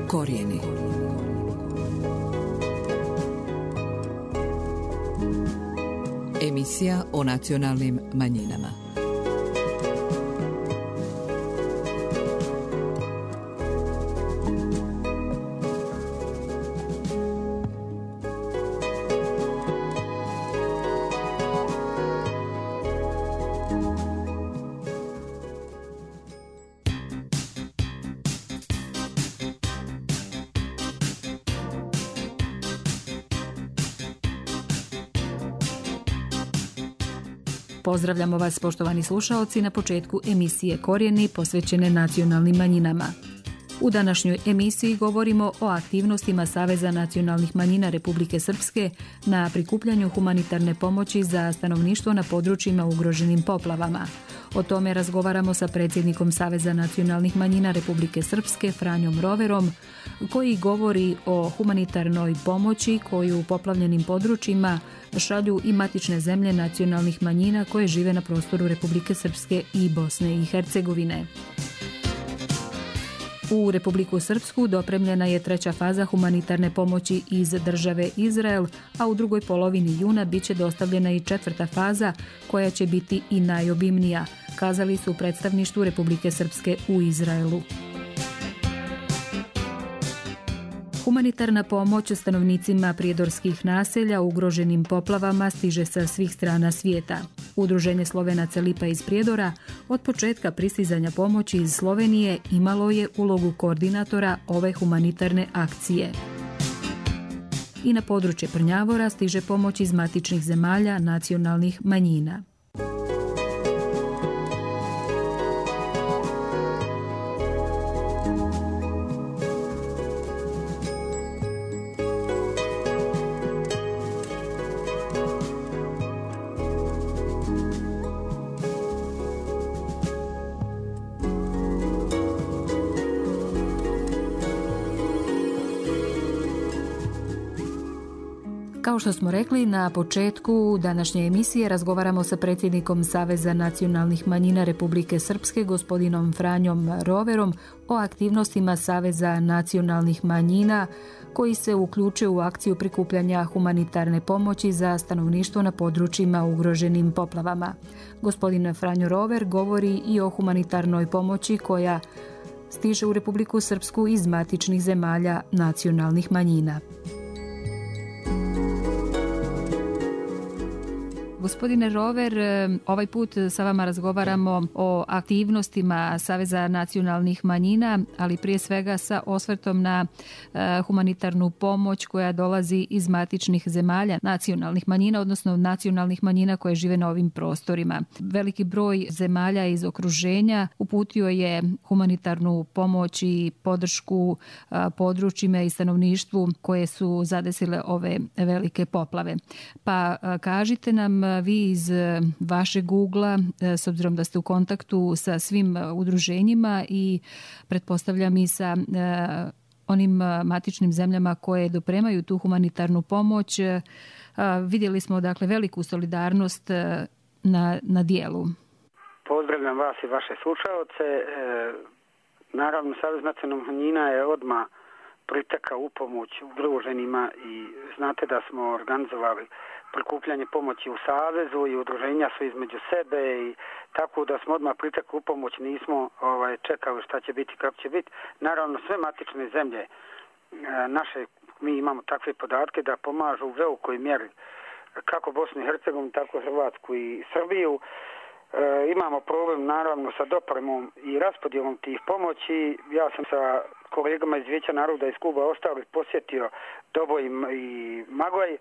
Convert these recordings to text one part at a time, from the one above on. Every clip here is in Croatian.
Korijeni. Emisija o nacionalnim manjinama. Pozdravljamo vas, poštovani slušaoci, na početku emisije Korijeni posvećene nacionalnim manjinama. U današnjoj emisiji govorimo o aktivnostima Saveza nacionalnih manjina Republike Srpske na prikupljanju humanitarne pomoći za stanovništvo na područjima ugroženim poplavama. O tome razgovaramo sa predsjednikom Saveza nacionalnih manjina Republike Srpske, Franjom Roverom, koji govori o humanitarnoj pomoći koju u poplavljenim područjima šalju i matične zemlje nacionalnih manjina koje žive na prostoru Republike Srpske i Bosne i Hercegovine. U Republiku Srpsku dopremljena je treća faza humanitarne pomoći iz države Izrael, a u drugoj polovini juna bit će dostavljena i četvrta faza koja će biti i najobimnija, kazali su u predstavništvu Republike Srpske u Izraelu. Humanitarna pomoć stanovnicima prijedorskih naselja ugroženim poplavama stiže sa svih strana svijeta. Udruženje Slovenaca Lipa iz Prijedora od početka pristizanja pomoći iz Slovenije imalo je ulogu koordinatora ove humanitarne akcije. I na područje Prnjavora stiže pomoć iz matičnih zemalja nacionalnih manjina. Kao što smo rekli, na početku današnje emisije razgovaramo sa predsjednikom Saveza nacionalnih manjina Republike Srpske, gospodinom Franjom Roverom, o aktivnostima Saveza nacionalnih manjina koji se uključuje u akciju prikupljanja humanitarne pomoći za stanovništvo na područjima ugroženim poplavama. Gospodin Franjo Rover govori i o humanitarnoj pomoći koja stiže u Republiku Srpsku iz matičnih zemalja nacionalnih manjina. Gospodine Rover, ovaj put sa vama razgovaramo o aktivnostima Saveza nacionalnih manjina, ali prije svega sa osvrtom na humanitarnu pomoć koja dolazi iz matičnih zemalja nacionalnih manjina, odnosno nacionalnih manjina koje žive na ovim prostorima. Veliki broj zemalja iz okruženja uputio je humanitarnu pomoć i podršku područjima i stanovništvu koje su zadesile ove velike poplave. Pa kažite nam vi iz vašeg ugla, s obzirom da ste u kontaktu sa svim udruženjima i pretpostavljam i sa onim matičnim zemljama koje dopremaju tu humanitarnu pomoć, vidjeli smo dakle veliku solidarnost na dijelu. Pozdravljam vas i vaše slušaoce. Naravno, Savez nacionalnih manjina je odmah pritekao u pomoć udruženima i znate da smo organizovali prikupljanje pomoći u Savezu i udruženja su između sebe i tako da smo odmah pritekli u pomoć, nismo čekali šta će biti, kako će biti. Naravno, sve matične zemlje naše, mi imamo takve podatke da pomažu u velikoj mjeri kako Bosnu i Hercegovinu, tako Hrvatsku i Srbiju. Imamo problem naravno sa dopremom i raspodjelom tih pomoći. Ja sam sa kolegama iz Vijeća naroda iz kluba ostalih posjetio Doboj i Magoj.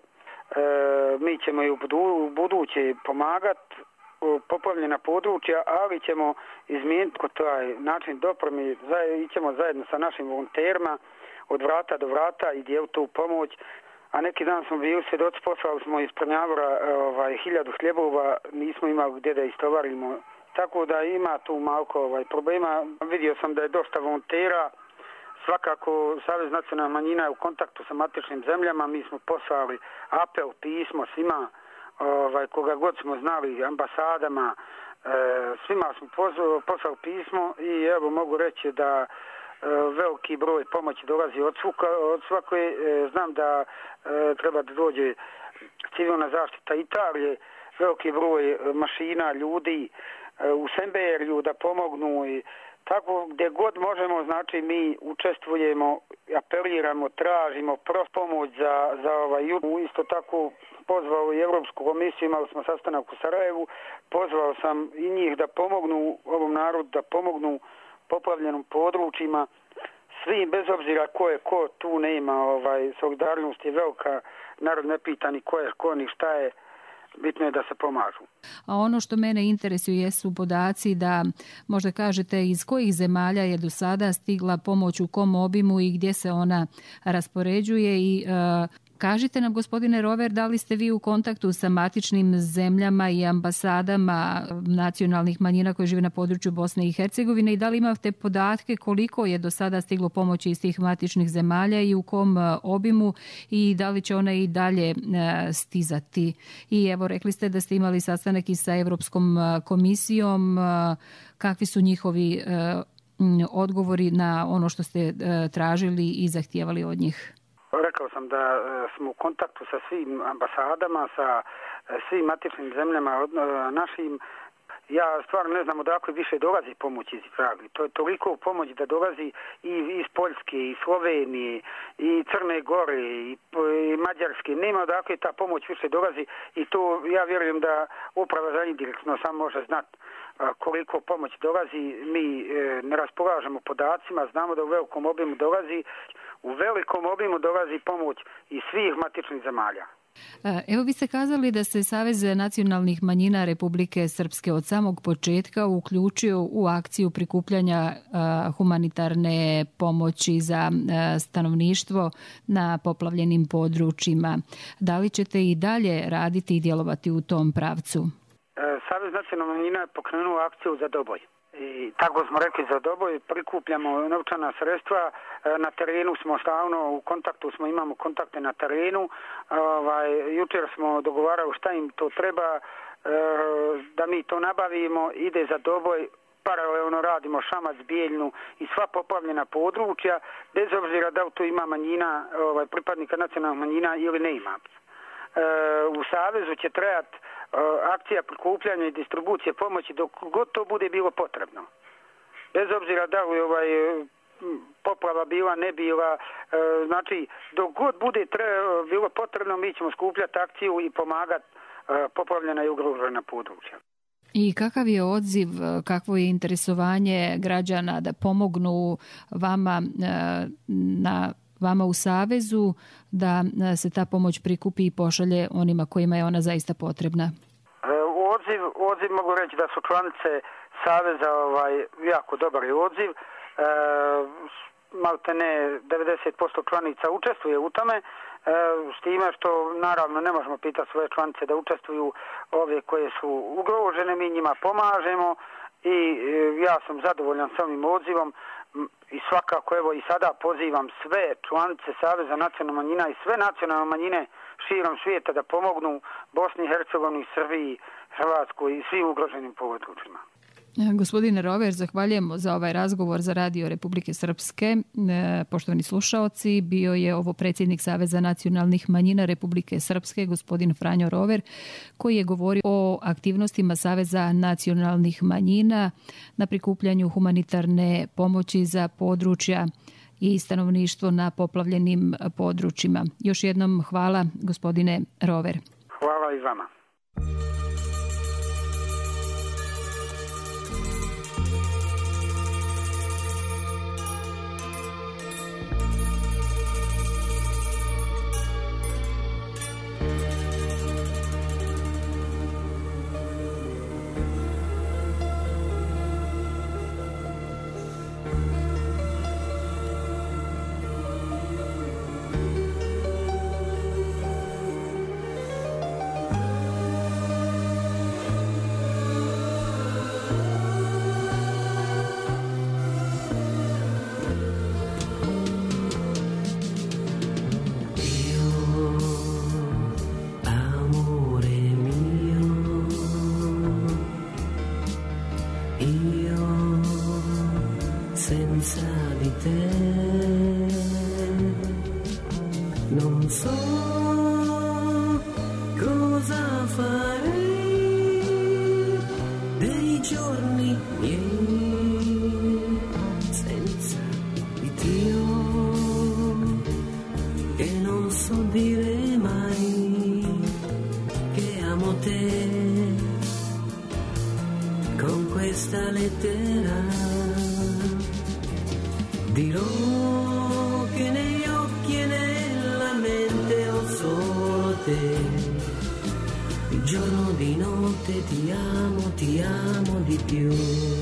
Mi ćemo i u buduće pomagati poplavljena područja, ali ćemo izmijeniti taj način dopreme, ićemo zajedno sa našim volonterima od vrata do vrata i dijeliti tu pomoć. A neki dan smo bili svjedoci, poslali smo iz Prnjavora 1000 hljebova, nismo imali gdje da istovarimo. Tako da ima tu malko problema. Vidio sam da je dosta volontera. Svakako, Savez nacionalnih manjina je u kontaktu sa matičnim zemljama. Mi smo poslali apel, pismo svima, koga god smo znali, ambasadama, svima smo poslali pismo i evo mogu reći da veliki broj pomoći dolazi od svake. Znam da treba da dođe civilna zaštita Italije, veliki broj mašina, ljudi u Semberiju da pomognu i tako gdje god možemo, znači mi učestvujemo, apeliramo, tražimo pomoć za isto tako pozvao i Europsku komisiju, imali smo sastanak u Sarajevu, pozvao sam i njih da pomognu ovom narodu, da pomognu poplavljenim područjima, svi bez obzira ko tu nema, solidarnost je velika, narod ne pita ni ko ni šta je, bitno je da se pomažu. A ono što mene interesuje su podaci da možda kažete iz kojih zemalja je do sada stigla pomoć u kom obimu i gdje se ona raspoređuje i kažite nam, gospodine Rover, da li ste vi u kontaktu sa matičnim zemljama i ambasadama nacionalnih manjina koje žive na području Bosne i Hercegovine i da li imate podatke koliko je do sada stiglo pomoći iz tih matičnih zemalja i u kom obimu i da li će ona i dalje stizati? I evo, rekli ste da ste imali sastanak i sa Europskom komisijom. Kakvi su njihovi odgovori na ono što ste tražili i zahtijevali od njih? Rekao sam da smo u kontaktu sa svim ambasadama, sa svim matičnim zemljama našim. Ja stvarno ne znam odakle više dolazi pomoć iz Italije. To je toliko pomoć da dolazi i iz Poljske, i Slovenije, i Crne Gore, i Mađarske. Nema odakle ta pomoć više dolazi i to ja vjerujem da uprava za indirektno sam može znati koliko pomoć dolazi. Mi ne raspolažemo podacima, znamo da u velikom obimu dolazi. U velikom obimu dolazi pomoć iz svih matičnih zemalja. Evo, vi ste kazali da se Savez nacionalnih manjina Republike Srpske od samog početka uključio u akciju prikupljanja humanitarne pomoći za stanovništvo na poplavljenim područjima. Da li ćete i dalje raditi i djelovati u tom pravcu? Savez nacionalnih manjina je pokrenuo akciju za Doboj. I tako smo rekli za Doboj, prikupljamo novčana sredstva, na terenu smo stalno u kontaktu, imamo kontakte na terenu, jučer smo dogovarali šta im to treba, da mi to nabavimo, ide za Doboj, paralelno radimo Šamac, Bijeljnu i sva poplavljena područja, bez obzira da li tu ima manjina, pripadnika nacionalnih manjina ili ne ima. U Savezu će trajati akcija prikupljanja i distribucije pomoći dok god to bude bilo potrebno. Bez obzira da li poplava bila, ne bila, znači dok god bude bilo potrebno mi ćemo skupljati akciju i pomagati poplavljena i ugrožena područja. I kakav je odziv, kakvo je interesovanje građana da pomognu vama u Savezu da se ta pomoć prikupi i pošalje onima kojima je ona zaista potrebna? Odziv mogu reći da su članice Saveza jako dobar je odziv. Maltene 90% članica učestvuje u tome, s time što naravno ne možemo pitati svoje članice da učestvuju ove koje su ugrožene, mi njima pomažemo i ja sam zadovoljan s ovim odzivom. I svakako evo i sada pozivam sve članice Saveza nacionalnih manjina i sve nacionalne manjine širom svijeta da pomognu Bosni i Hercegovini, Srbiji, Hrvatskoj i svim ugroženim područjima. Gospodine Rover, zahvaljujemo za ovaj razgovor za Radio Republike Srpske. Poštovani slušaoci, bio je ovo predsjednik Saveza nacionalnih manjina Republike Srpske, gospodin Franjo Rover, koji je govorio o aktivnostima Saveza nacionalnih manjina na prikupljanju humanitarne pomoći za područja i stanovništvo na poplavljenim područjima. Još jednom hvala, gospodine Rover. Hvala i vama. senza di te. Non so cosa farei dei giorni miei senza di Dio, che non so dire mai che amo te. Con questa lettera dirò che negli occhi e nella mente ho solo te. Di giorno, di notte ti amo di più.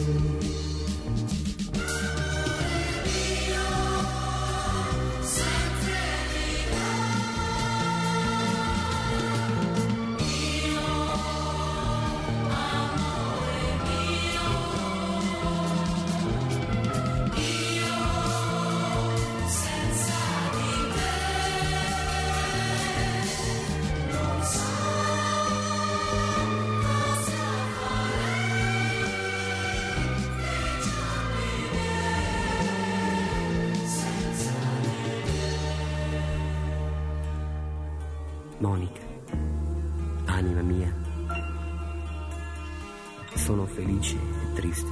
Monica, anima mia, sono felice e triste.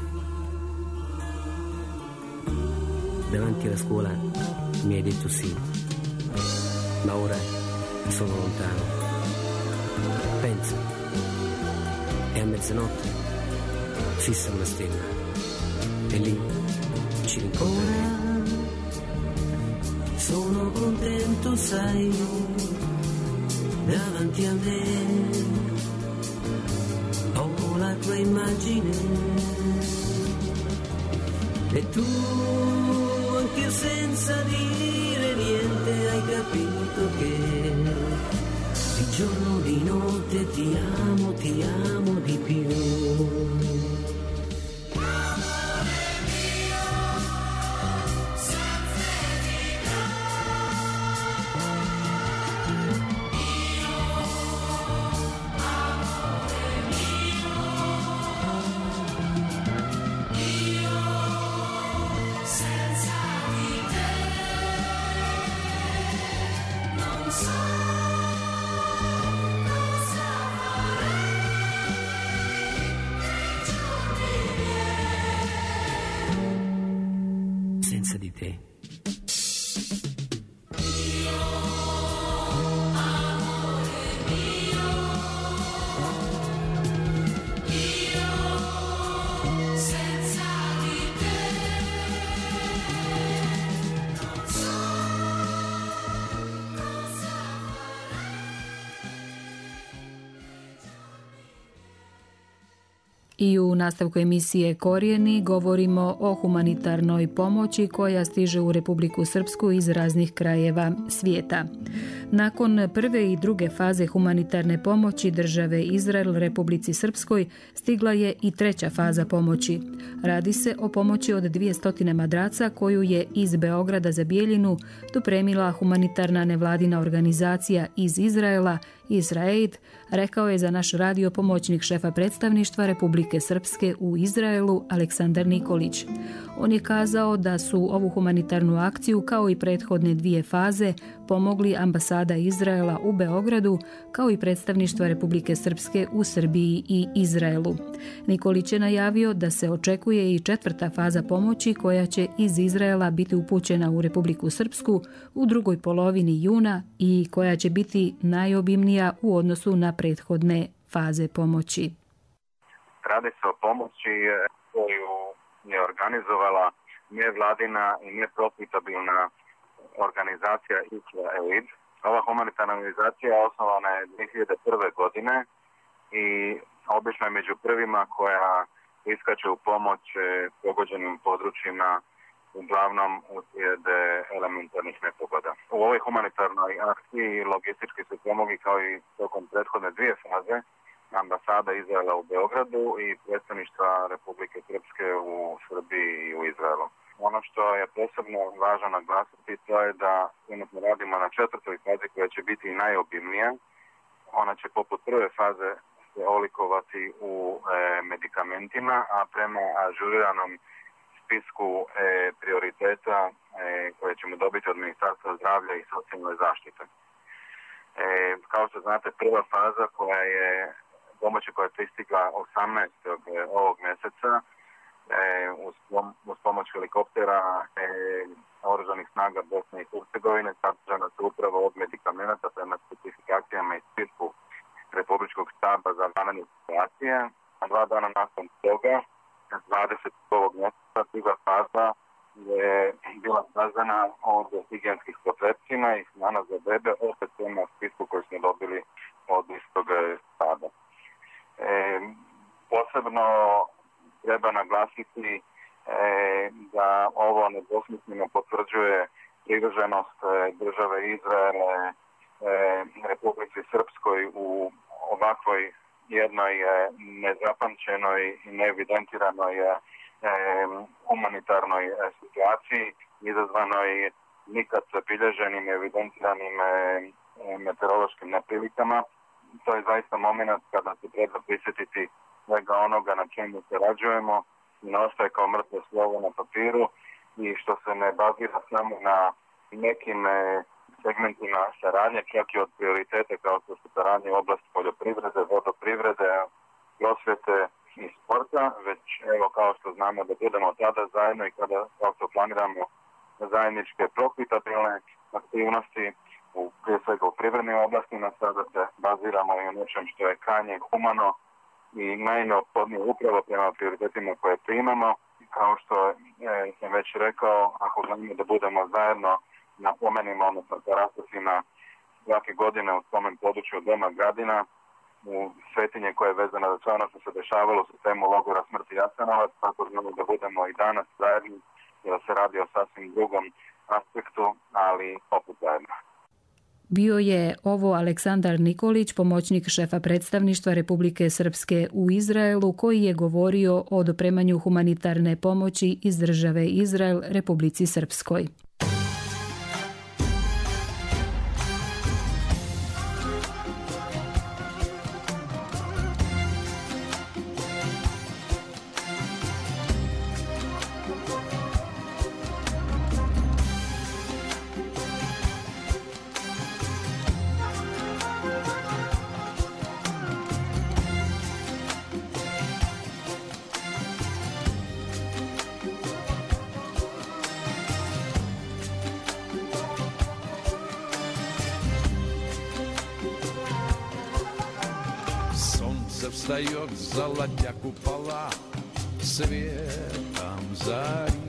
Davanti alla scuola mi hai detto sì, ma ora sono lontano. Pensa, è a mezzanotte, fissa una stella e lì ci rincontreremo. Sono contento, sai, davanti a me ho la tua immagine e tu, anche senza dire niente, hai capito che di giorno, di notte ti amo di più. Senza di te. I u nastavku emisije Korijeni govorimo o humanitarnoj pomoći koja stiže u Republiku Srpsku iz raznih krajeva svijeta. Nakon prve i druge faze humanitarne pomoći države Izrael Republici Srpskoj stigla je i treća faza pomoći. Radi se o pomoći od 200 madraca koju je iz Beograda za Bijeljinu dopremila humanitarna nevladina organizacija iz Izraela, Izraid, rekao je za naš radio pomoćnik šefa predstavništva Republike Srpske u Izraelu Aleksandar Nikolić. On je kazao da su ovu humanitarnu akciju kao i prethodne dvije faze pomogli ambasada Izraela u Beogradu kao i predstavništva Republike Srpske u Srbiji i Izraelu. Nikolić je najavio da se očekuje i četvrta faza pomoći koja će iz Izraela biti upućena u Republiku Srpsku u drugoj polovini juna i koja će biti najobimnija u odnosu na prethodne faze pomoći. Radi se o pomoći koju je organizovala nevladina i neprofitabilna organizacija Izraid. Ova humanitarna organizacija osnovana je 2001. godine i obično je među prvima koja iskače u pomoć pogođenim područjima, uglavnom uslijed elementarnih nepogoda. U ovoj humanitarnoj akciji logistički su pomogli kao i tokom prethodne dvije faze ambasada Izraela u Beogradu i predstavništva Republike Srpske u Srbiji i u Izraelu. Ono što je posebno važno naglasiti to je da trenutno radimo na četvrtoj fazi koja će biti najobimnija. Ona će poput prve faze se olikovati u medikamentima, a prema ažuriranom spisku prioriteta koje ćemo dobiti od Ministarstva zdravlja i socijalne zaštite. Kao što znate, prva faza pomoći koja je pristigla 18. ovog mjeseca uz pomoć helikoptera Oružanih snaga Bosne i Hercegovine sadržana su upravo od medikamenata prema specifikacijama i spisku Republičkog štaba za vanredne situacije. A 2 dana nakon toga, 20. mjeseca, druga faza je bila sazdana od higijenskih potrepština i hrana za bebe, opet prema spisku koji smo dobili od istog štaba. Posebno treba naglasiti da ovo nedvosmisleno potvrđuje privrženost države Izraele Republici Srpskoj u ovakvoj jednoj nezapamćenoj i neevidentiranoj humanitarnoj situaciji izazvanoj nikad zabilježenim evidentiranim meteorološkim neprilikama. To je zaista moment kada se treba prisjetiti svega onoga na čemu sarađujemo i ne ostaje kao mrtvo slovo na papiru i što se ne bazira samo na nekim segmentima saradnje, čak i od prioritete kao što su saradnje u oblasti poljoprivrede, vodoprivrede, prosvjete i sporta, već evo kao što znamo da budemo tada zajedno i kada kao što planiramo zajedničke profitabilne aktivnosti prije svega u privrednim oblastima, sada se baziramo i u nečem što je krajnje humano i najneophodnije upravo prema prioritetima koje primamo. Kao što sam već rekao, ako želimo da budemo zajedno, napomenimo, odnosno Karasosima svake godine u spomen području Doma Gradina, u svetinje koje je vezana za sve ono što se dešavalo u sistemu logora smrti Jasenovac, tako znamo da budemo i danas zajedni, jer se radi o sasvim drugom aspektu, ali opet zajedno. Bio je ovo Aleksandar Nikolić, pomoćnik šefa predstavništva Republike Srpske u Izraelu, koji je govorio o dopremanju humanitarne pomoći iz države Izrael Republici Srpskoj. Встает золотя купола светом зари.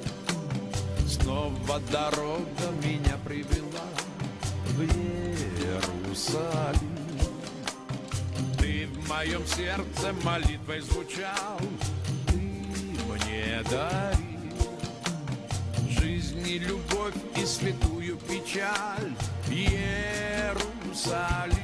Снова дорога меня привела в Иерусалим. Ты в моем сердце молитвой звучал, ты мне дарил жизнь и любовь и святую печаль, Иерусалим.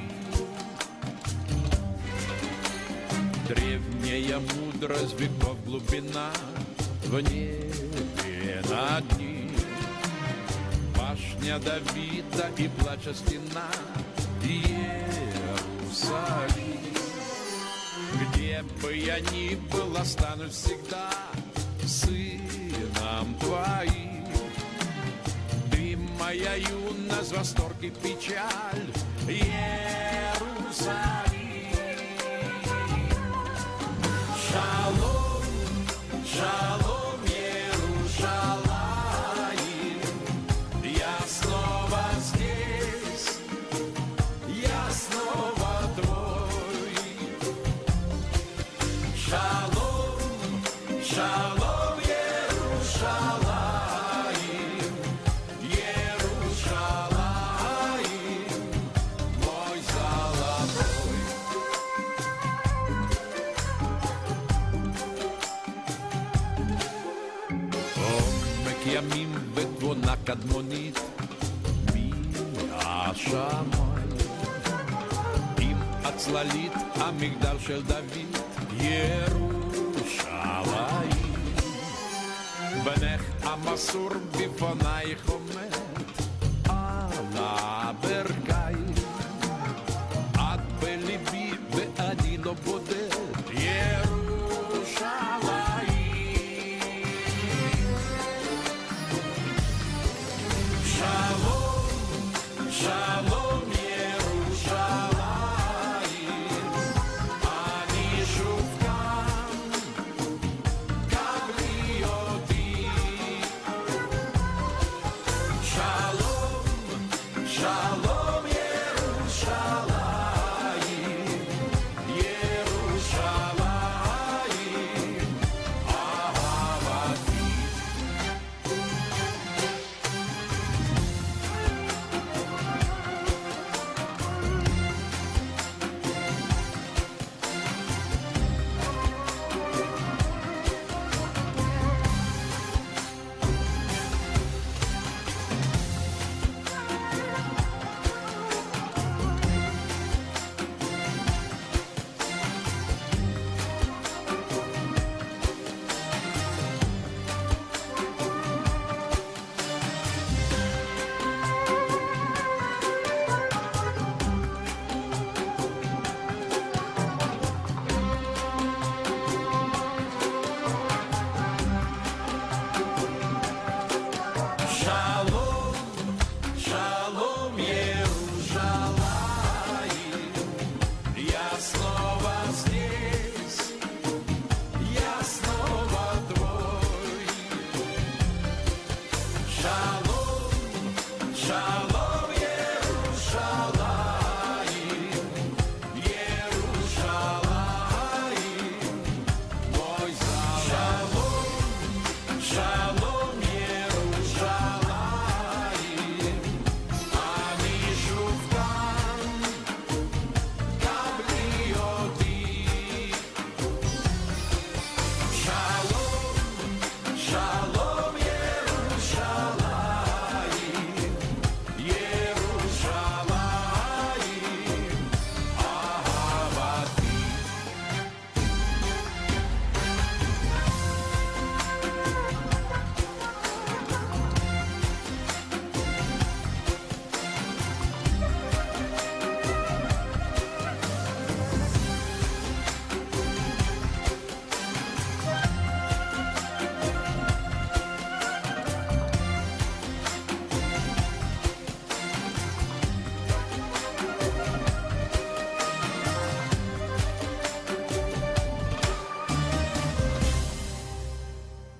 Древняя мудрость веков глубина в небе над ним. Башня Давида и плача стена Иерусалим. Где бы я ни был, останусь всегда сыном твоим. Ты моя юность, восторг и печаль, Иерусалим. Шалом, шалом, Иерушалаим. Я снова здесь, я снова твой. Шалом, шалом, Иерушалаим. Иерушалаим, мой золотой. ימים ותבונה קדמונית מהשמיים עם הצללית המגדל של דוד ירושלים בנך המסור בפנייך עומד על הברכיים את בליבי ואני לא בודד ירושלים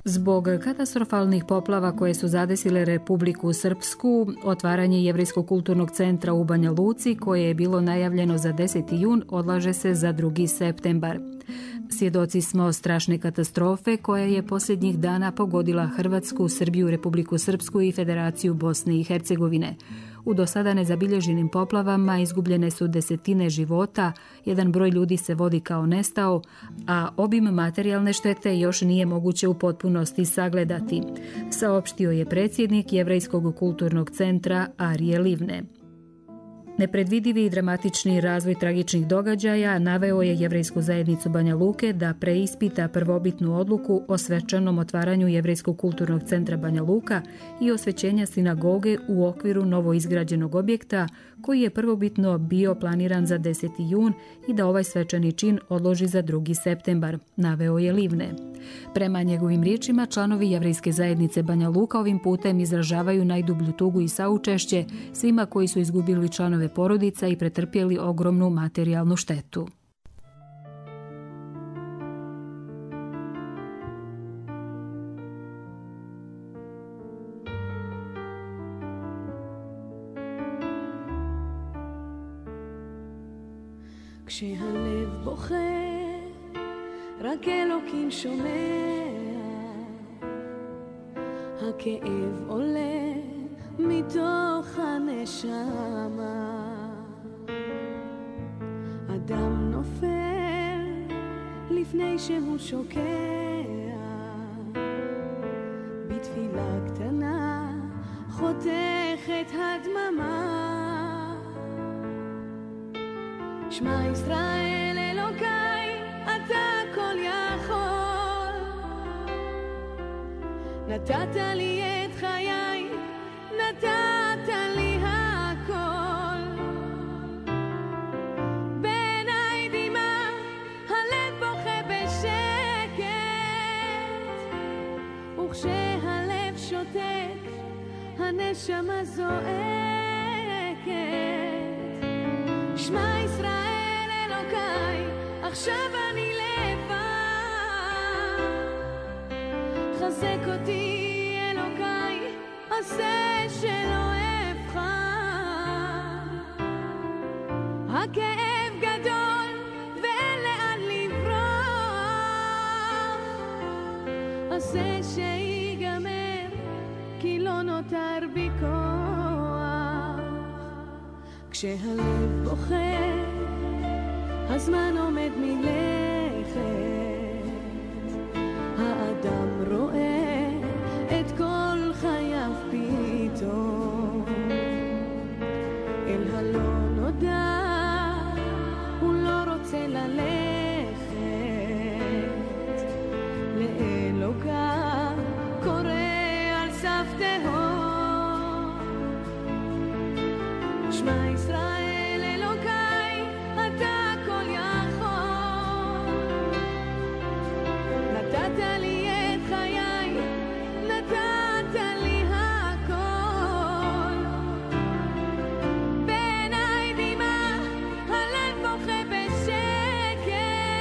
Zbog katastrofalnih poplava koje su zadesile Republiku Srpsku, otvaranje Jevrejskog kulturnog centra u Banja Luci, koje je bilo najavljeno za 10. jun, odlaže se za 2. septembar. Svjedoci smo strašne katastrofe koja je posljednjih dana pogodila Hrvatsku, Srbiju, Republiku Srpsku i Federaciju Bosne i Hercegovine. U do sada nezabilježenim poplavama izgubljene su desetine života, jedan broj ljudi se vodi kao nestao, a obim materijalne štete još nije moguće u potpunosti sagledati, saopštio je predsjednik Jevrejskog kulturnog centra Arije Livne. Nepredvidivi i dramatični razvoj tragičnih događaja naveo je Jevrejsku zajednicu Banja Luke da preispita prvobitnu odluku o svečanom otvaranju Jevrejskog kulturnog centra Banja Luka i osvećenja sinagoge u okviru novoizgrađenog objekta koji je prvobitno bio planiran za 10. jun i da ovaj svečani čin odloži za 2. septembar, naveo je Livne. Prema njegovim riječima, članovi Jevrejske zajednice Banja Luka ovim putem izražavaju najdublju tugu i saučešće svima koji su izgubili članove porodica i pretrpjeli ogromnu materijalnu štetu. כשהלב בוכה, רק אלוקים שומע, הכאב עולה מתוך הנשמה, אדם נופל לפני שהוא שוקע, בתפילה קטנה חותכת הדממה, שמע ישראל אלוקיי, אתה כל יכול, נתת לי את חיי, נתת לי הכל, בעיניי דמעה, הלב בוכה בשקט, וכשהלב שותק, הנשמה זועקת, שמע ישראל אלוקיי, עכשיו אני לבד, חזק אותי אלוקיי, עשה שלא אבחר, הכאב גדול ואין לאן לברוח, עשה שיגמר כי לא נותר בי כוח, כשהלב בוכה הזמן עומד מלכת, האדם רואה את כל חייו פתאום, אל הלא נודע הוא לא רוצה ללכת, לאלוקיו קורא על סף תהום, שמע ישראל אלוקיי, אתה כל יכול, נתת לי את חיי, נתת לי הכל, בעיניי דמעה, הלב בוכה בשקט,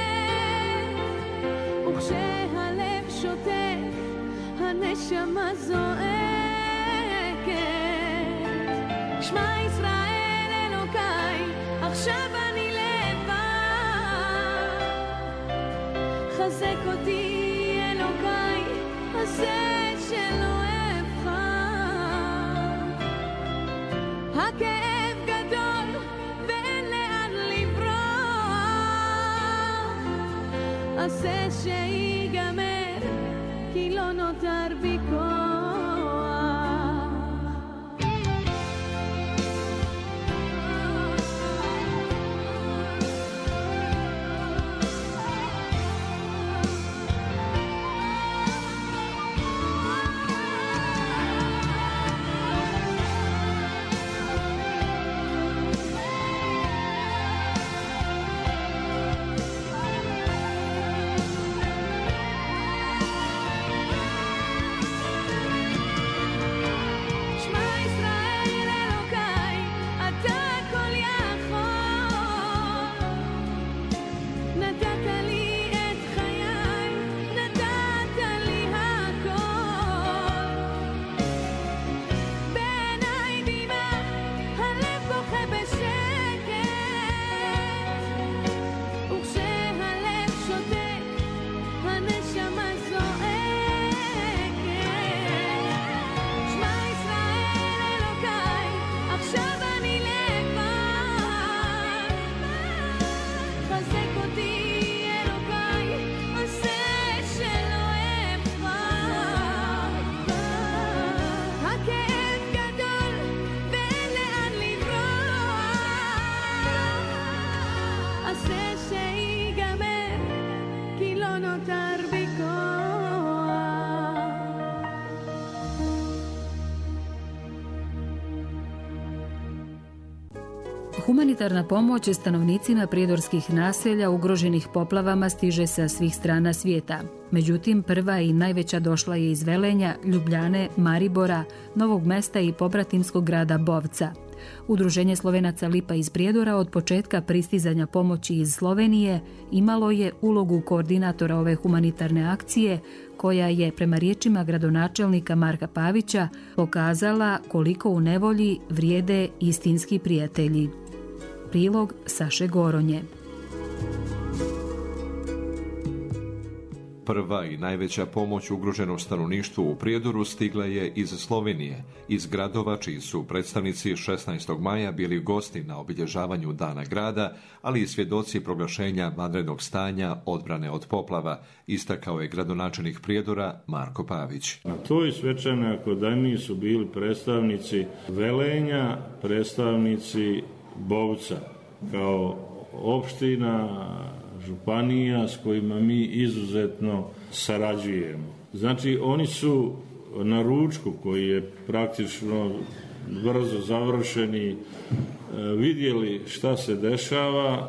וכשהלב שותק, הנשמה זועקת, שמע ישראל אלוקיי, עכשיו אני לבד, חזק אותי אלוקיי, עשה שלא אבחר, הכאב גדול ואין לאן לברוח, עשה שיגמר כי לא נותר בי כוח. Humanitarna pomoć stanovnicima prijedorskih naselja ugroženih poplavama stiže sa svih strana svijeta. Međutim, prva i najveća došla je iz Velenja, Ljubljane, Maribora, Novog Mesta i pobratimskog grada Bovca. Udruženje Slovenaca Lipa iz Prijedora od početka pristizanja pomoći iz Slovenije imalo je ulogu koordinatora ove humanitarne akcije, koja je, prema riječima gradonačelnika Marka Pavića, pokazala koliko u nevolji vrijede istinski prijatelji. Prilog Saše Goronje. Prva i najveća pomoć ugroženom stanovništvu u Prijedoru stigla je iz Slovenije, iz gradova čiji su predstavnici 16. maja bili gosti na obilježavanju Dana grada, ali i svjedoci proglašenja vanrednog stanja odbrane od poplava, istakao je gradonačelnik Prijedora Marko Pavić. Na toj svečanoj akademiji su bili predstavnici Velenja, predstavnici Bovca, kao opština, županija s kojima mi izuzetno sarađujemo. Znači, oni su na ručku, koji je praktično brzo završeni, vidjeli šta se dešava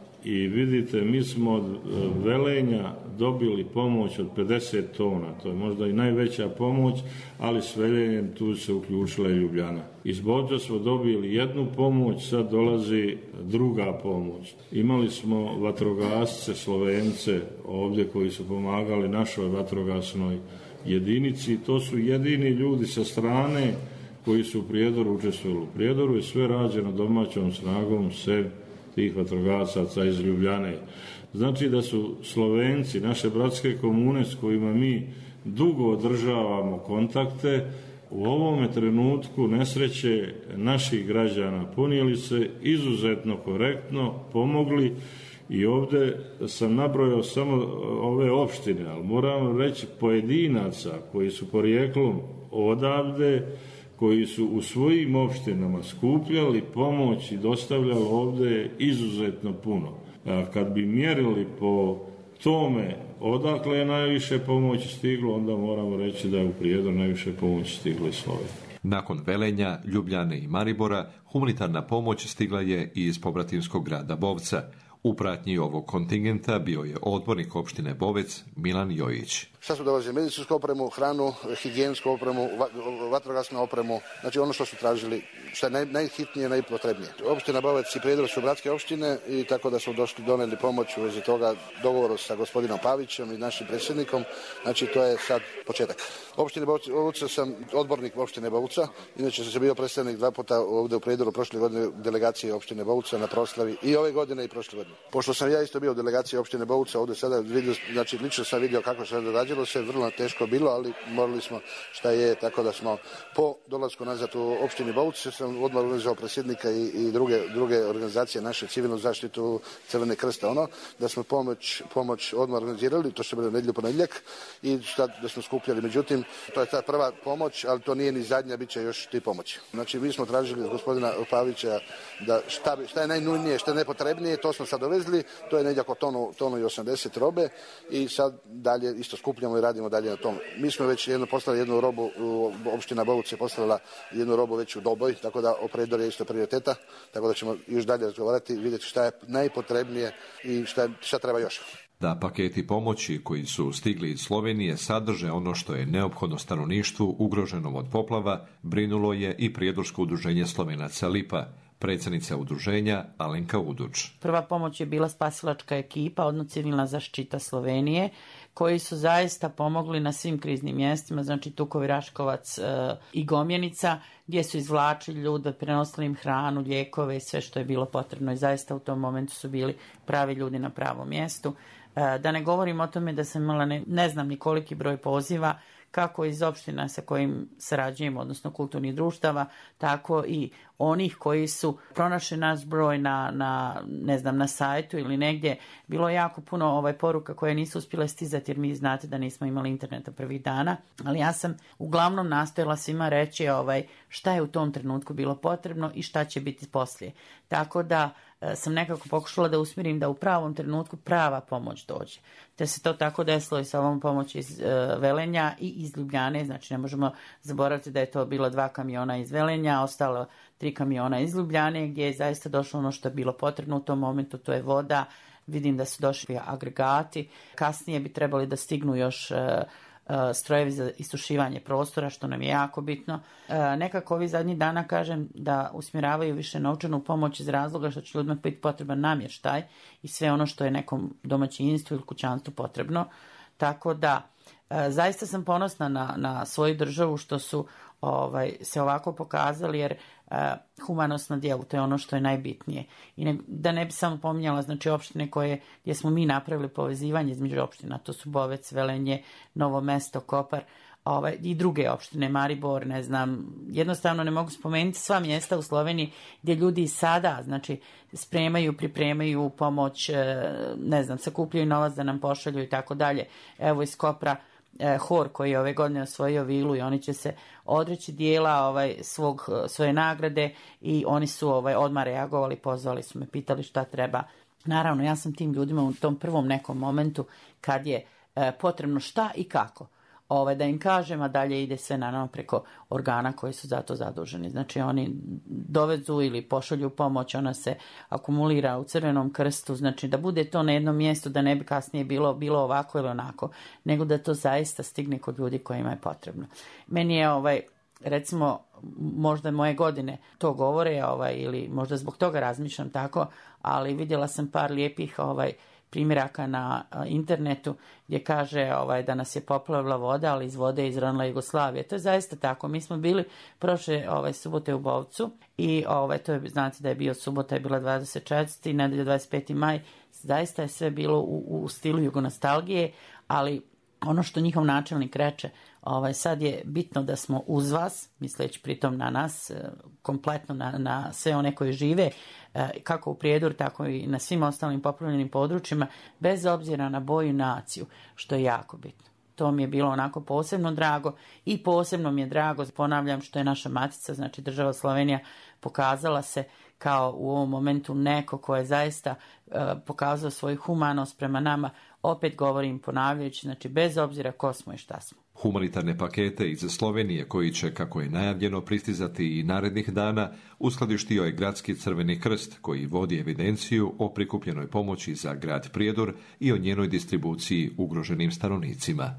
i vidite, mi smo od Velenja dobili pomoć od 50 tona. To je možda i najveća pomoć, ali s Velenjem tu se uključila i Ljubljana. Iz Bovca smo dobili jednu pomoć, sad dolazi druga pomoć. Imali smo vatrogasce, Slovence ovdje koji su pomagali našoj vatrogasnoj jedinici. To su jedini ljudi sa strane koji su u Prijedoru učestvovali. U Prijedoru je sve rađeno domaćom snagom tih vatrogasaca iz Ljubljane. Znači da su Slovenci, naše bratske komune s kojima mi dugo održavamo kontakte, u ovome trenutku nesreće naših građana ponijeli se izuzetno korektno, pomogli i ovdje sam nabrojao samo ove opštine, ali moram reći pojedinaca koji su porijeklom odavde, koji su u svojim opštinama skupljali pomoć i dostavljali ovdje izuzetno puno. Kad bi mjerili po tome odakle je najviše pomoći stiglo, onda moramo reći da je u Prijedor najviše pomoći stiglo iz Slovenije. Nakon Velenja, Ljubljane i Maribora, humanitarna pomoć stigla je i iz pobratimskog grada Bovca. U pratnji ovog kontingenta bio je odbornik opštine Bovec Milan Jojić. Šta su dolazili? Medicinsku opremu, hranu, higijensku opremu, vatrogasnu opremu, znači ono što su tražili, što je najhitnije, najpotrebnije. Opština Bovec i Prijedor su bratske opštine i tako da smo donijeli pomoć u vezi toga dogovoru sa gospodinom Pavićem i našim predsjednikom, znači to je sad početak. Opštine Bovca sam odbornik opštine Bovca, inače sam bio predstavnik 2 puta ovdje u Prijedoru prošle godine delegacije opštine Bovca na proslavi i ove godine i prošle godine. Pošto sam ja isto bio u delegaciji opštine Bovca, ovdje sada vidio, znači lično sam vidio kako se događalo se, vrlo teško bilo, ali morali smo šta je, tako da smo po dolasku nazad u opštini Bovca sam odmah organizovao predsjednika i druge organizacije, naše civilnu zaštitu, Crvene krsta, da smo pomoć odmah organizirali, to se bilo nedjelju ponedjeljak i da smo skupljali. Međutim, to je ta prva pomoć, ali to nije ni zadnja, bit će još ti pomoći. Znači, mi smo tražili od gospodina Pavića da šta je najnujnije, šta je najpotrebnije, to smo sad dovezli, to je negdje oko tonu i 80 robe i sad dalje isto skupljamo i radimo dalje na tom. Mi smo već poslali jednu robu, opština Bovuc je poslala jednu robu već u Doboj, tako da o Prijedor je isto prioriteta, tako da ćemo još dalje razgovarati i vidjeti šta je najpotrebnije i šta treba još. Da paketi pomoći koji su stigli iz Slovenije sadrže ono što je neophodno stanovništvu ugroženom od poplava, brinulo je i Prijedorsko udruženje Slovenaca Lipa. Predsjednica udruženja Alenka Uduč. Prva pomoć je bila spasilačka ekipa, odnosno civilna zaštita Slovenije, koji su zaista pomogli na svim kriznim mjestima, znači Tukovi, Raškovac i Gomjenica, gdje su izvlačili ljude, prenosili im hranu, lijekove i sve što je bilo potrebno i zaista u tom momentu su bili pravi ljudi na pravom mjestu. Da ne govorim o tome da sam imala ne znam ni koliki broj poziva, kako iz opština sa kojim sarađujemo, odnosno kulturnih društava, tako i onih koji su pronašli naš broj na sajtu ili negdje. Bilo je jako puno poruka koje nisu uspjele stizati jer mi znate da nismo imali interneta prvih dana, ali ja sam uglavnom nastojala svima reći šta je u tom trenutku bilo potrebno i šta će biti poslije. Tako da sam nekako pokušala da usmjerim da u pravom trenutku prava pomoć dođe. Te se to tako desilo i sa ovom pomoći iz Velenja i iz Ljubljane, znači ne možemo zaboraviti da je to bilo 2 kamiona iz Velenja, ostalo 3 kamiona iz Ljubljane, gdje je zaista došlo ono što je bilo potrebno u tom momentu, to je voda, vidim da su došli agregati, kasnije bi trebali da stignu još strojevi za isušivanje prostora, što nam je jako bitno. Nekako ovih zadnjih dana, kažem, da usmjeravaju više novčanu pomoć iz razloga što će ljudima biti potreban namještaj i sve ono što je nekom domaćinstvu ili kućanstvu potrebno. Tako da, zaista sam ponosna na svoju državu što su se ovako pokazali, jer humanost na djelu, to je ono što je najbitnije. I da ne bi samo pominjala, znači, opštine gdje smo mi napravili povezivanje između opština, to su Bovec, Velenje, Novo Mesto, Kopar, i druge opštine, Maribor, ne znam, jednostavno ne mogu spomenuti sva mjesta u Sloveniji gdje ljudi sada, znači, spremaju, pripremaju pomoć, ne znam, sakupljaju novac da nam pošalju i tako dalje. Evo iz Kopra, Hor koji je ove godine osvojio vilu i oni će se odreći dijela svoje nagrade i oni su odmah reagovali, pozvali su me, pitali šta treba. Naravno, ja sam tim ljudima u tom prvom nekom momentu kad je potrebno šta i kako, da im kažem, a dalje ide sve naravno preko organa koji su za to zaduženi. Znači oni dovezu ili pošalju pomoć, ona se akumulira u Crvenom krstu, znači da bude to na jednom mjestu, da ne bi kasnije bilo ovako ili onako, nego da to zaista stigne kod ljudi kojima je potrebno. Meni je recimo, možda moje godine to govore, ili možda zbog toga razmišljam tako, ali vidjela sam par lijepih primjeraka na internetu gdje kaže da nas je poplavila voda, ali iz vode je izronila Jugoslavija. To je zaista tako. Mi smo bili prošle subote u Bovcu i to je, znate da je bio subota, je bila 24. i nedelja 25. maj. Zaista je sve bilo u stilu jugonostalgije, ali ono što njihov načelnik reče, sad je bitno da smo uz vas, misleći pritom na nas, kompletno na sve one koji žive, kako u Prijedoru, tako i na svim ostalim poplavljenim područjima, bez obzira na boju i naciju, što je jako bitno. To mi je bilo onako posebno drago i posebno mi je drago, ponavljam, što je naša matica, znači država Slovenija, pokazala se kao u ovom momentu neko ko je zaista pokazao svoju humanost prema nama, opet govorim ponavljajući, znači bez obzira ko smo i šta smo. Humanitarne pakete iz Slovenije, koji će, kako je najavljeno, pristizati i narednih dana, uskladištio je Gradski Crveni krst, koji vodi evidenciju o prikupljenoj pomoći za grad Prijedor i o njenoj distribuciji ugroženim stanovnicima.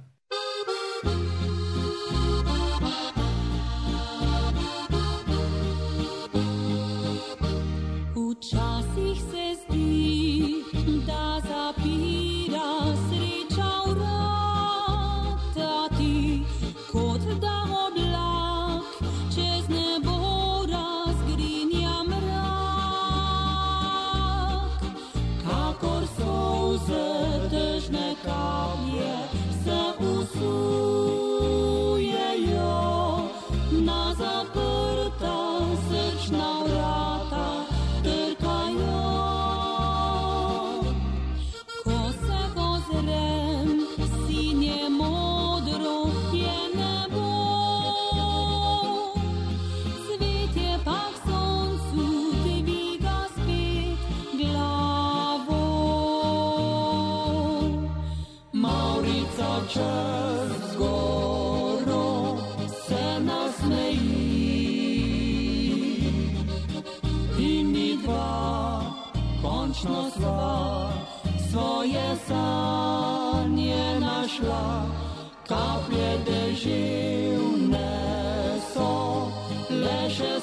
Svoje sanje našla, kaplje deževne so le še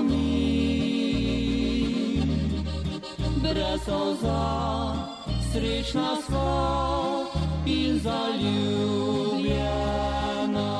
spomin. Brez solza, srečna sva in zaljubljena.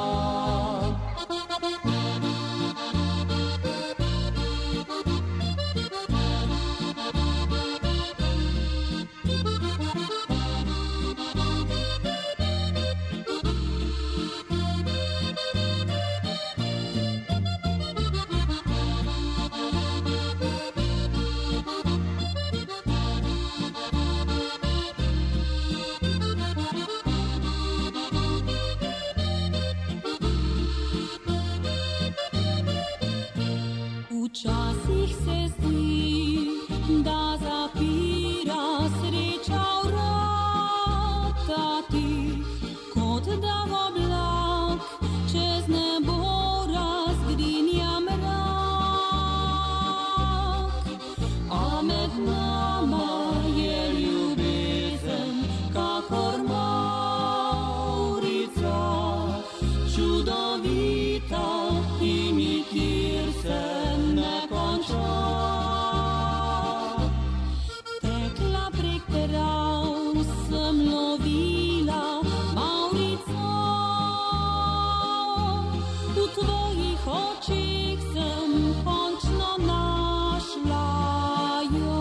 očích sem končno našla jo.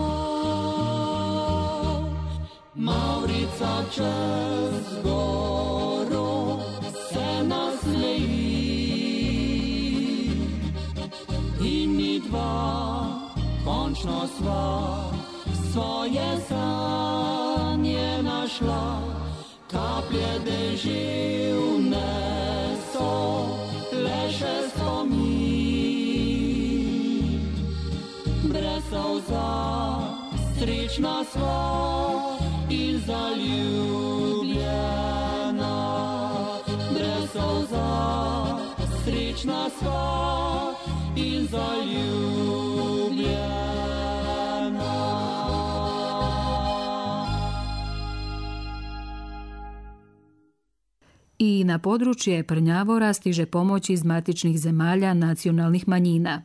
Maurica čez goro se nasmeji in mi dva končno sva svoje sanje našla. Kaplje deživne so leše spomin, brez solza srečna sva in zaljubljena. Brez solza srečna sva in zaljubljena. I na područje Prnjavora stiže pomoć iz matičnih zemalja nacionalnih manjina.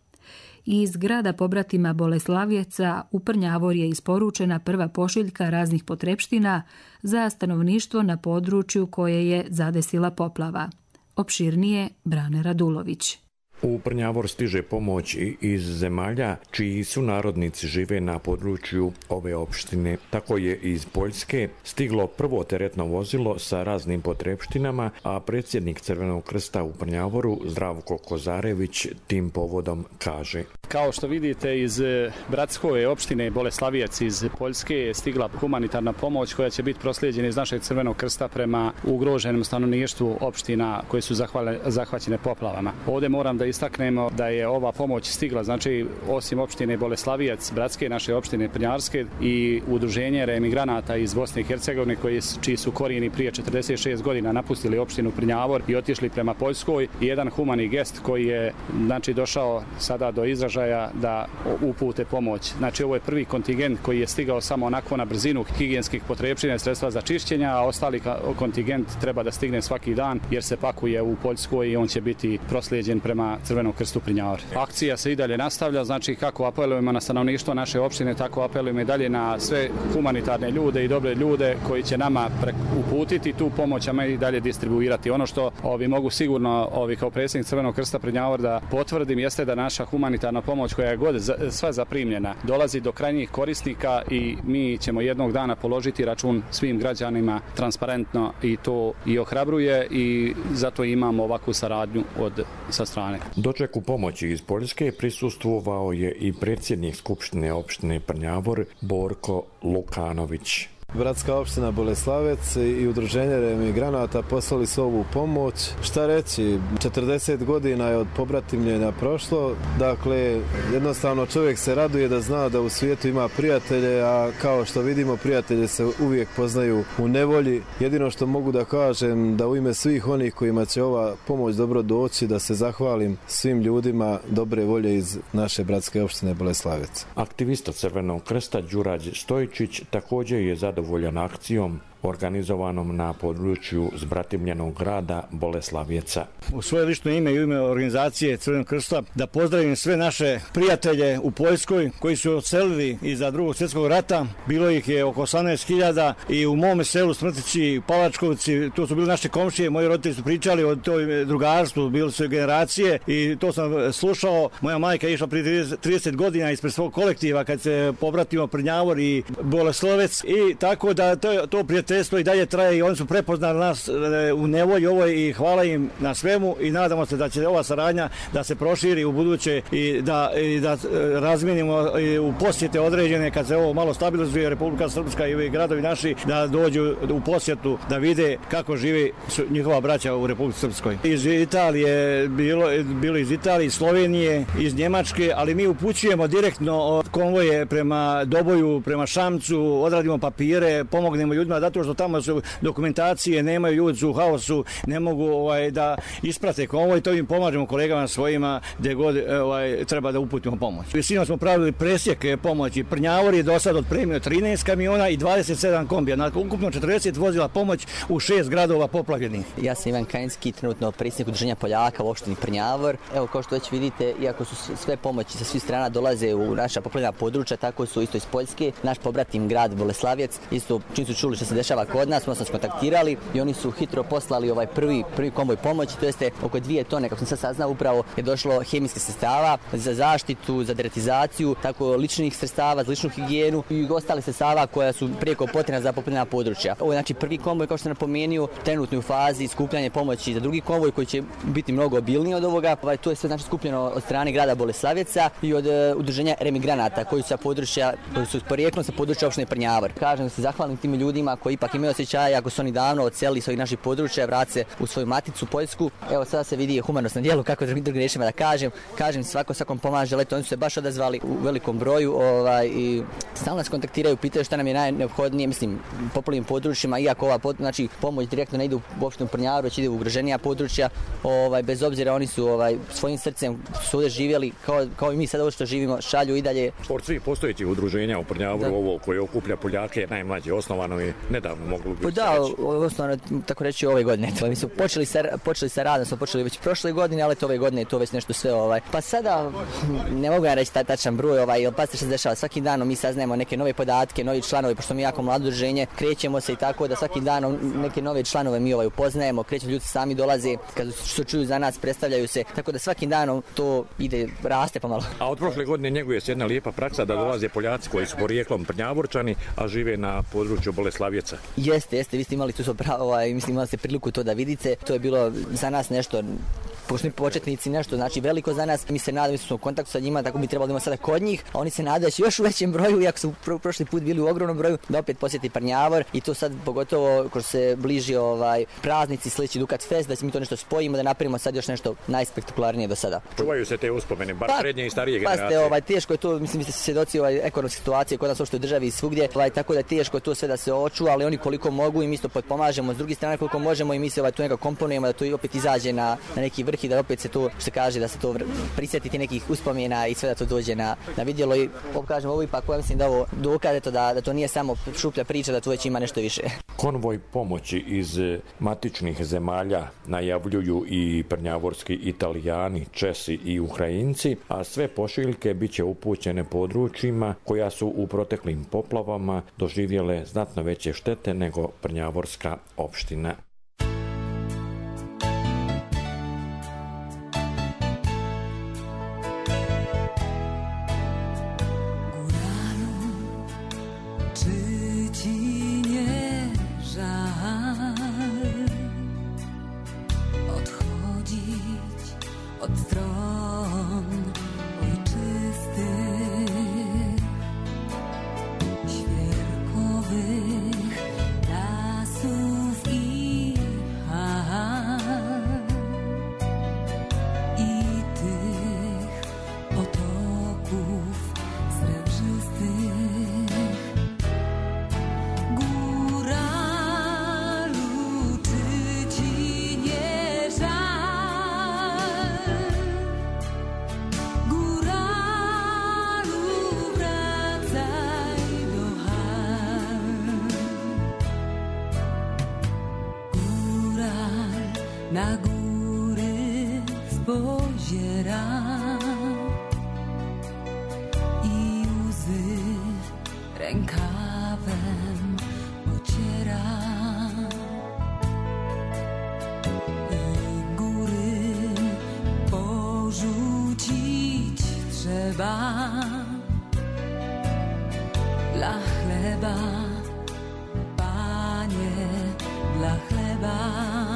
Iz grada pobratima Boleslavjeca u Prnjavor je isporučena prva pošiljka raznih potrepština za stanovništvo na području koje je zadesila poplava. Opširnije Brane Radulović. U Prnjavor stiže pomoć iz zemalja čiji su narodnici žive na području ove opštine. Tako je iz Poljske stiglo prvo teretno vozilo sa raznim potrepštinama, a predsjednik Crvenog krsta u Prnjavoru Zdravko Kozarević tim povodom kaže: Kao što vidite, iz bratske opštine Boleslavijec iz Poljske je stigla humanitarna pomoć koja će biti proslijeđena iz našeg Crvenog krsta prema ugroženom stanovništvu opština koje su zahvaćene poplavama. Ovdje moram da istaknemo da je ova pomoć stigla, znači osim opštine Boleslavijec, bratske naše opštine Prnjavarske i udruženje reemigranata iz Bosne i Hercegovine čiji su korijeni prije 46 godina napustili opštinu Prnjavor i otišli prema Poljskoj, i jedan humani gest koji je znači došao sada do izražaja da upute pomoć. Znači ovo je prvi kontingent koji je stigao samo onako na brzinu higijenskih potrepština i sredstva za čišćenja, a ostali kontingent treba da stigne svaki dan jer se pakuje u Poljskoj i on će biti proslijeđen prema Crvenom krstu Prnjavor. Akcija se i dalje nastavlja, znači kako apelujemo na stanovništvo naše opštine, tako apelujemo i dalje na sve humanitarne ljude i dobre ljude koji će nama uputiti tu pomoć, a mi i dalje distribuirati. Ono što mogu sigurno kao predsjednik Crvenog krsta Prnjavor da potvrdim jeste da naša humanitarna pomoć koja je god sva zaprimljena dolazi do krajnjih korisnika i mi ćemo jednog dana položiti račun svim građanima transparentno i to i ohrabruje i zato imamo ovakvu saradnju sa strane. Dočeku pomoći iz Poljske prisustvovao je i predsjednik Skupštine opštine Prnjavor Borko Lukanović. Bratska opština Boleslavec i udruženje reemigranata poslali su ovu pomoć. Šta reći, 40 godina je od pobratimljenja prošlo, dakle jednostavno čovjek se raduje da zna da u svijetu ima prijatelje, a kao što vidimo prijatelje se uvijek poznaju u nevolji. Jedino što mogu da kažem da u ime svih onih kojima će ova pomoć dobro doći, da se zahvalim svim ljudima dobre volje iz naše bratske opštine Boleslavec. Aktivista Crvenog krsta Đurađ Stojičić također je zadovoljan akcijom organizovanom na području zbratimljenog grada Boleslavjeca. U svoje lično ime i u ime organizacije Crvenog krsta da pozdravim sve naše prijatelje u Poljskoj koji su odselili iza Drugog svjetskog rata. Bilo ih je oko 18.000 i u mome selu Smrtići, Palačkovci, to su bili naše komšije, moji roditelji su pričali o toj drugarstvu, bili su generacije i to sam slušao. Moja majka je išla prije 30 godina ispred svog kolektiva kad se pobratimo Prnjavor i Boleslavec i tako da to prijateljstvo i dalje traje i oni su prepoznali nas u nevolji ovoj i hvala im na svemu i nadamo se da će ova saradnja da se proširi u buduće i da razminimo u posjete određene kad se ovo malo stabilizuje Republika Srpska i ovi gradovi naši da dođu u posjetu da vide kako živi njihova braća u Republici Srpskoj. Iz Italije, bilo iz Italije, iz Slovenije, iz Njemačke, ali mi upućujemo direktno konvoje prema Doboju, prema Šamcu, odradimo papire, pomognemo ljudima zato što tamo su dokumentacije, nemaju ljudi su u haosu, ne mogu da isprate konvoj, to im pomažemo kolegama svojima gdje god treba da uputimo pomoć. Sinoć smo pravili presjek pomoći. Prnjavor je do sad otpremio 13 kamiona i 27 kombija. Na ukupno 40 vozila pomoć u 6 gradova poplavljenih. Ja sam Ivan Kajinski, trenutno predsjednik udruženja Poljaka u opštini Prnjavor. Evo, kao što već vidite, iako su sve pomoći sa svih strana dolaze u naša poplavljena područja, tako su isto iz Poljske. Naš pobratim grad Boleslavjec, isto čim su čuli što se dešava dešava kod nas, smo se kontaktirali i oni su hitro poslali ovaj prvi konvoj pomoći, to jeste oko 2 tone, kako sam sad saznao, upravo je došlo hemijskih sredstava za zaštitu, za deratizaciju, tako ličnih sredstava, za ličnu higijenu i ostale sredstava koja su prijeko potrebna za poplavljena područja. Ovo je znači prvi konvoj, kao što sam napomenuo, trenutno u fazi skupljanja pomoći za drugi konvoj koji će biti mnogo obilniji od ovoga. To je sve znači skupljeno od strane grada Boleslavjeca i od udruženja remigranata koji su sa područja, koji su porijeklom sa područja opštine Prnjavor. Kažem da se zahvalim tim ljudima koji ipak imaju osjećaja, ako su oni davno odselili svojih naših područja, vrate se u svoju maticu Poljsku. Evo sada se vidi humanost na djelu, kako drugim riječima da kažem svakom pomaže, leto oni su se baš odazvali u velikom broju i stalno nas kontaktiraju, pitaju šta nam je najneophodnije, mislim, poplavljenim područjima, iako ova znači pomoć direktno ne ide u opštinu Prnjavor, već ide u ugroženija područja, bez obzira oni su svojim srcem su ovdje živjeli kao i mi sad ovo što živimo, šalju i dalje. Od svih postojećih udruženja u Prnjavoru, ovo koje okuplja Poljake je najmlađe, osnovano je nedavno, moglo biti osnovano, tako reći, ove godine. Mi smo počeli sa radom, smo počeli već prošle godine, ali ove godine je to već nešto sve. Pa sada ne mogu ja reći tačan broj, jer pa što se dešava, svakim danom mi saznajemo neke nove podatke, novi članovi, pošto mi jako mlado udruženje, krećemo se i tako da svakim danom neke nove članove mi upoznajemo, krećemo, ljudi sami dolaze, kad što čuju za nas, predstavljaju se, tako da svakim danom to ide, raste pomalo. A od prošle godine njeguje se jedna lijepa praksa da dolaze Poljaci koji su porijeklom Prnjavorčani, a žive na području Boleslavjeca. Jeste, vi ste imali tu imali ste priliku to da vidite, to je bilo za nas nešto, pošto mi početnici nešto znači veliko za nas, mi se nadamo, mi smo u kontaktu sa njima, tako bi trebalo da imamo sada kod njih, a oni se nadaju da će još u većem broju, iako su prošli put bili u ogromnom broju, da opet posjeti Prnjavor i to sad pogotovo ko se bliži praznici sliči Dukat Fest, da se mi to nešto spojimo, da napravimo sad još nešto najspektakularnije do sada. Čuvaju se te uspomene, bar srednje i starije generacije. Pazite, teško je to, mislim, vi ste svjedoci ekonomske situacije kod nas uopšte u državi i svugdje, tako da je teško to sve da se očuva, ali oni koliko mogu i mi isto potpomažemo, s druge strane koliko možemo i mi se tu nekako komponujemo da to i opet izađe na neki vrh i da opet se to, što se kaže, da se to prisjetiti nekih uspomena i sve da to dođe na vidjelo i kažem, ovo ipak, ja mislim da ovo dokaz da to nije samo šuplja priča, da tu već ima nešto više. Konvoj pomoći iz matičnih zemalja najavljuju i prnjavorski Italijani, Česi i Ukrajinci, a sve pošiljke bit će upućene područjima koja su u proteklim poplavama doživjele znatno veće štete nego Prnjavorska opština. Na góry spoziera i łzy rękawem ociera i góry porzucić trzeba dla chleba, Panie, dla chleba.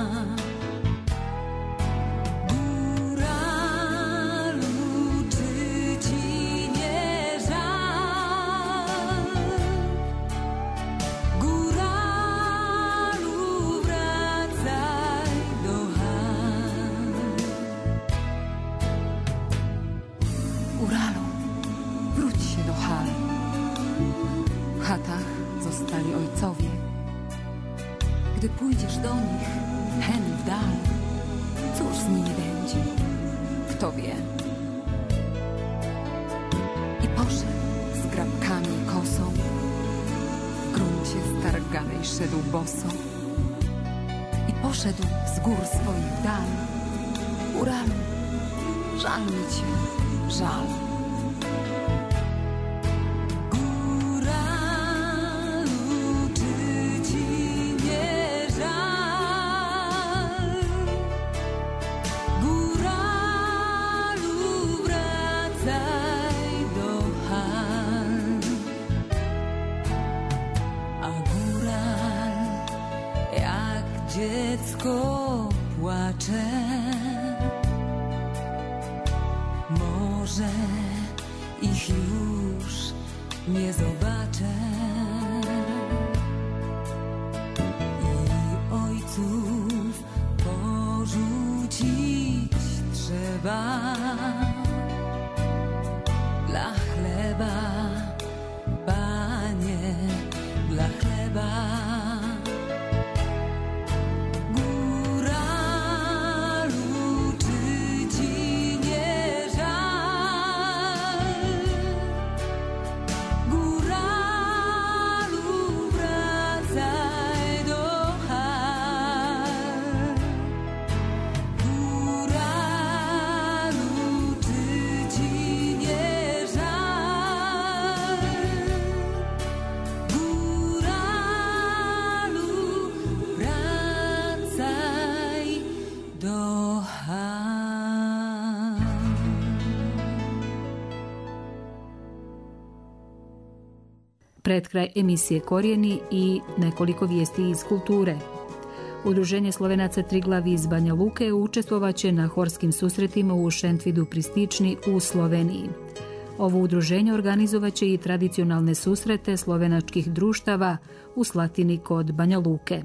Gdy pójdziesz do nich, hen w dal, cóż z nimi będzie, kto wie. I poszedł z grabkami kosą, w gruncie starganej szedł boso. I poszedł z gór swoich w dal, Uralu, żal mi cię, żal. Góralu, czy ci ich już nie zobaczę i ojców porzucić trzeba dla chleba, Panie, dla chleba. Pred kraj emisije Korijeni i nekoliko vijesti iz kulture. Udruženje Slovenaca Triglav iz Banja Luke učestvovaće na horskim susretima u Šentvidu pri Stični u Sloveniji. Ovo udruženje organizovaće i tradicionalne susrete slovenačkih društava u Slatini kod Banja Luke.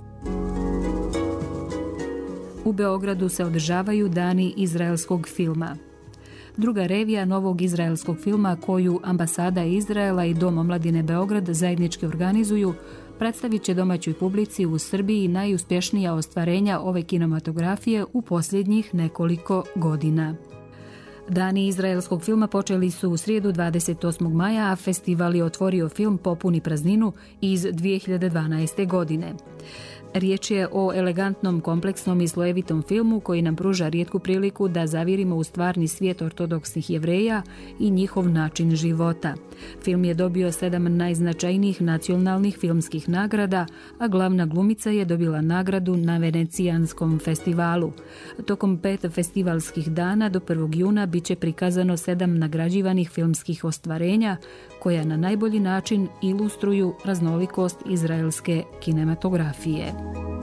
U Beogradu se održavaju Dani izraelskog filma. Druga revija novog izraelskog filma koju Ambasada Izraela i Dom omladine Beograd zajednički organizuju predstavit će domaćoj publici u Srbiji najuspješnija ostvarenja ove kinematografije u posljednjih nekoliko godina. Dani izraelskog filma počeli su u srijedu 28. maja, a festival je otvorio film Popuni prazninu iz 2012. godine. Riječ je o elegantnom, kompleksnom i slojevitom filmu koji nam pruža rijetku priliku da zavirimo u stvarni svijet ortodoksnih Jevreja i njihov način života. Film je dobio 7 najznačajnijih nacionalnih filmskih nagrada, a glavna glumica je dobila nagradu na Venecijanskom festivalu. Tokom 5 festivalskih dana do 1. juna bit će prikazano 7 nagrađivanih filmskih ostvarenja koja na najbolji način ilustruju raznolikost izraelske kinematografije.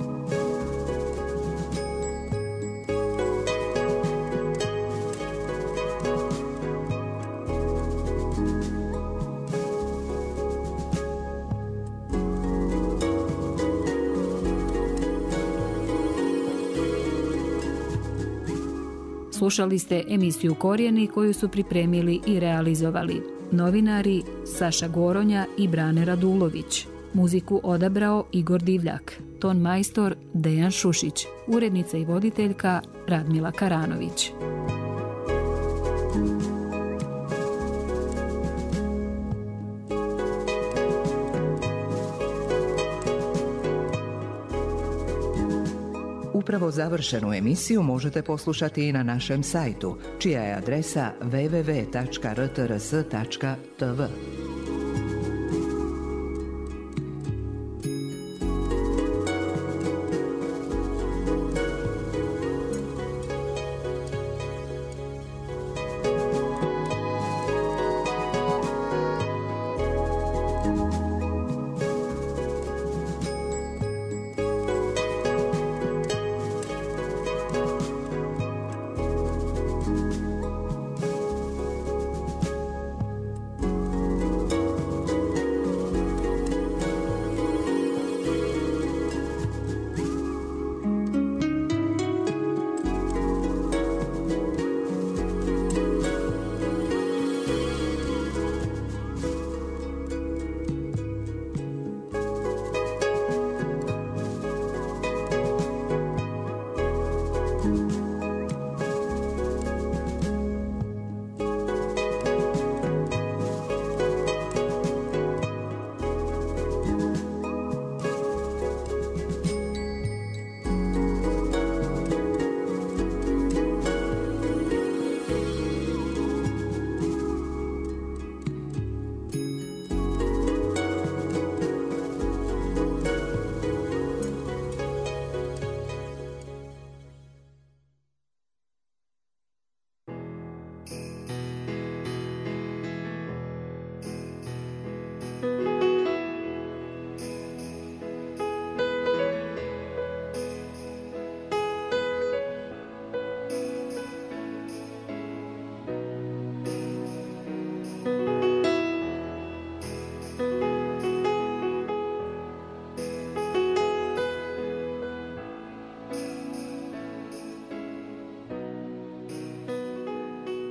Slušali ste emisiju Korijeni koju su pripremili i realizovali novinari Saša Goronja i Brane Radulović. Muziku odabrao Igor Divljak, ton majstor Dejan Šušić, urednica i voditeljka Radmila Karanović. Upravo završenu emisiju možete poslušati i na našem sajtu, čija je adresa www.rtrs.tv.